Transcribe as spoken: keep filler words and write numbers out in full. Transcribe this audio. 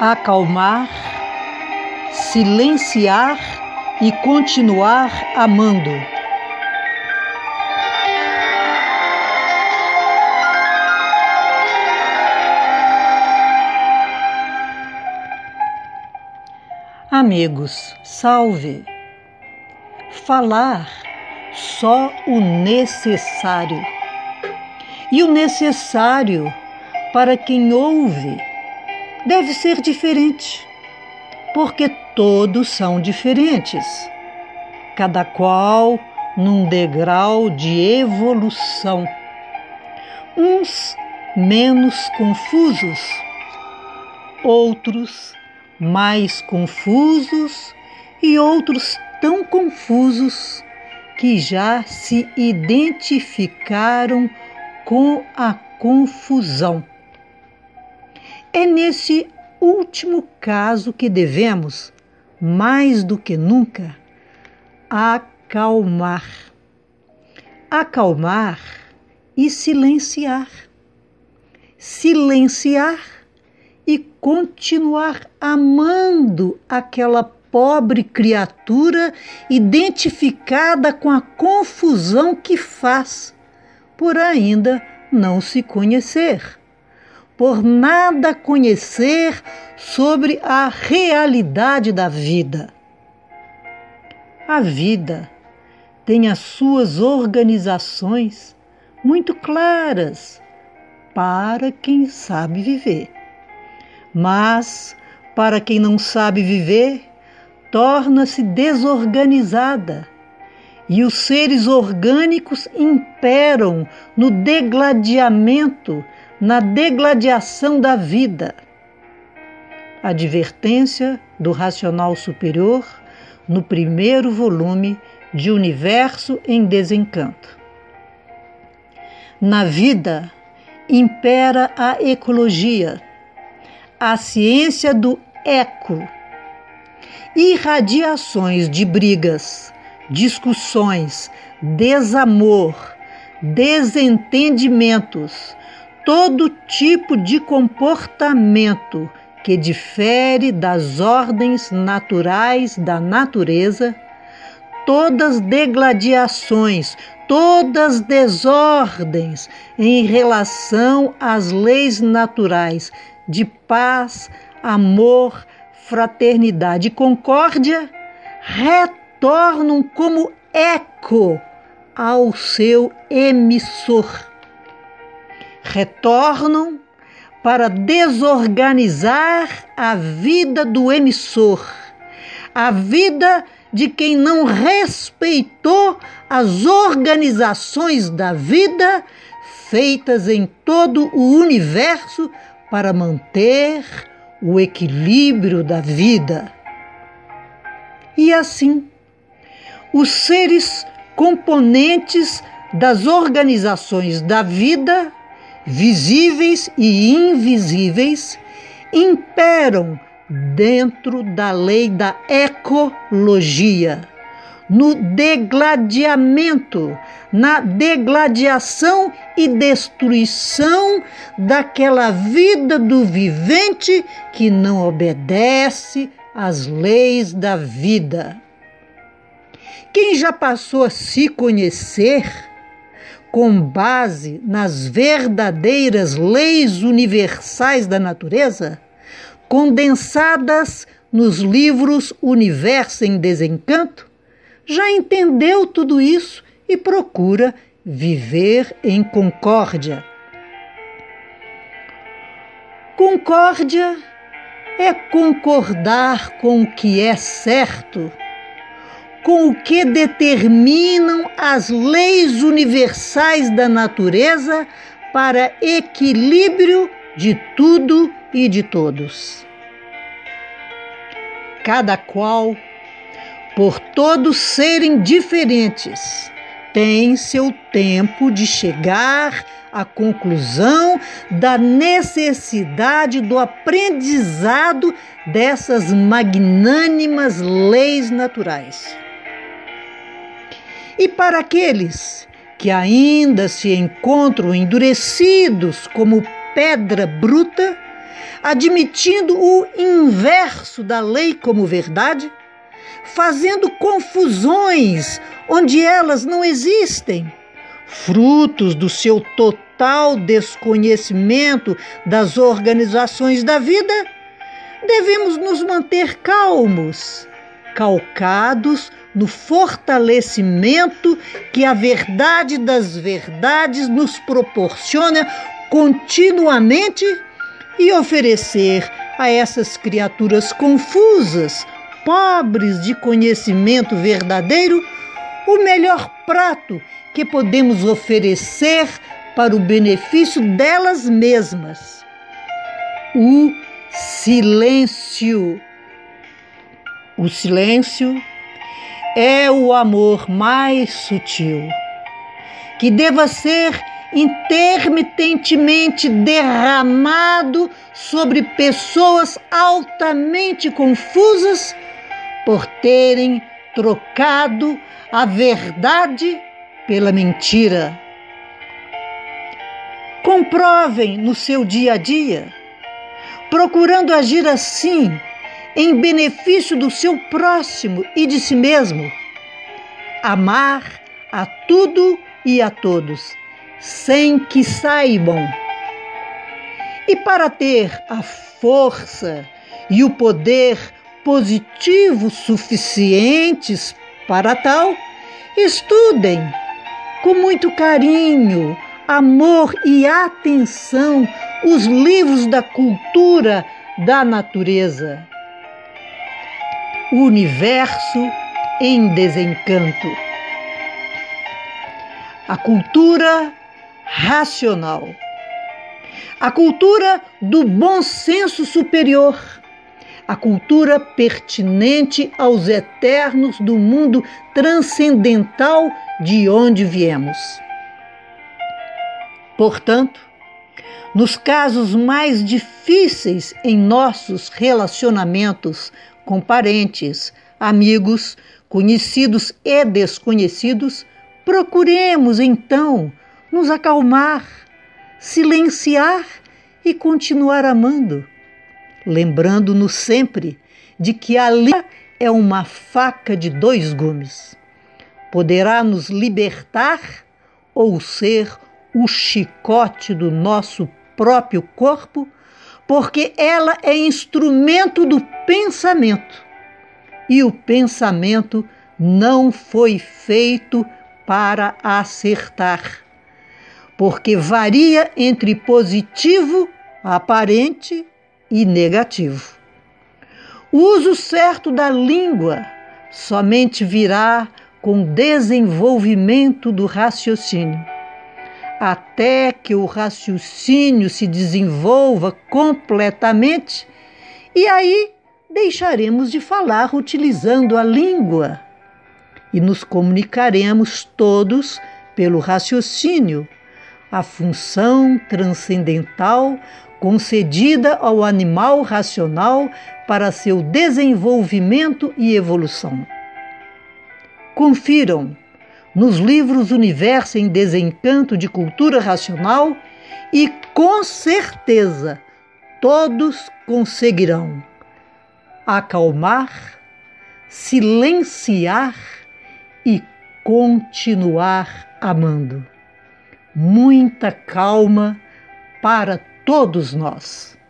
acalmar, silenciar e continuar amando. Amigos, salve! Falar só o necessário. E o necessário para quem ouve deve ser diferente, porque todos são diferentes, cada qual num degrau de evolução. Uns menos confusos, outros mais confusos e outros tão confusos que já se identificaram com a confusão. É nesse último caso que devemos, mais do que nunca, acalmar. Acalmar e silenciar. Silenciar e continuar amando aquela pobre criatura identificada com a confusão que faz, por ainda não se conhecer, por nada conhecer sobre a realidade da vida. A vida tem as suas organizações muito claras para quem sabe viver. Mas, para quem não sabe viver, torna-se desorganizada e os seres orgânicos imperam no degladiamento, na degladiação da vida. Advertência do Racional Superior, no primeiro volume de Universo em Desencanto. Na vida impera a ecologia, a ciência do eco, irradiações de brigas, discussões, desamor, desentendimentos, todo tipo de comportamento que difere das ordens naturais da natureza, todas degladiações, todas desordens em relação às leis naturais de paz, amor, fraternidade e concórdia, retornam como eco ao seu emissor. Retornam para desorganizar a vida do emissor, a vida de quem não respeitou as organizações da vida feitas em todo o universo para manter o equilíbrio da vida. E assim, os seres componentes das organizações da vida, visíveis e invisíveis, imperam dentro da lei da ecologia, no degladiamento, na degladiação e destruição daquela vida do vivente que não obedece às leis da vida. Quem já passou a se conhecer com base nas verdadeiras leis universais da natureza, condensadas nos livros Universo em Desencanto, já entendeu tudo isso e procura viver em concórdia. Concórdia é concordar com o que é certo, com o que determinam as leis universais da natureza para equilíbrio de tudo e de todos. Cada qual, por todos serem diferentes, tem seu tempo de chegar à conclusão da necessidade do aprendizado dessas magnânimas leis naturais. E para aqueles que ainda se encontram endurecidos como pedra bruta, admitindo o inverso da lei como verdade, fazendo confusões onde elas não existem, frutos do seu total desconhecimento das organizações da vida, devemos nos manter calmos, calcados no fortalecimento que a verdade das verdades nos proporciona continuamente e oferecer a essas criaturas confusas, pobres de conhecimento verdadeiro, o melhor prato que podemos oferecer para o benefício delas mesmas: o silêncio. O silêncio é o amor mais sutil, que deva ser intermitentemente derramado sobre pessoas altamente confusas por terem trocado a verdade pela mentira. Comprovem no seu dia a dia, procurando agir assim em benefício do seu próximo e de si mesmo, amar a tudo e a todos, sem que saibam. E para ter a força e o poder positivo suficientes para tal, estudem com muito carinho, amor e atenção os livros da cultura da natureza. O universo em desencanto. A cultura racional. A cultura do bom senso superior. A cultura pertinente aos eternos do mundo transcendental de onde viemos. Portanto, nos casos mais difíceis em nossos relacionamentos com parentes, amigos, conhecidos e desconhecidos, procuremos então nos acalmar, silenciar e continuar amando, lembrando-nos sempre de que a língua é uma faca de dois gumes. Poderá nos libertar ou ser o chicote do nosso próprio corpo, porque ela é instrumento do pensamento. E o pensamento não foi feito para acertar, porque varia entre positivo, aparente e negativo. O uso certo da língua somente virá com desenvolvimento do raciocínio. Até que o raciocínio se desenvolva completamente, e aí deixaremos de falar utilizando a língua e nos comunicaremos todos pelo raciocínio, a função transcendental concedida ao animal racional para seu desenvolvimento e evolução. Confiram nos livros Universo em Desencanto de Cultura Racional e, com certeza, todos conseguirão acalmar, silenciar e continuar amando. Muita calma para todos nós.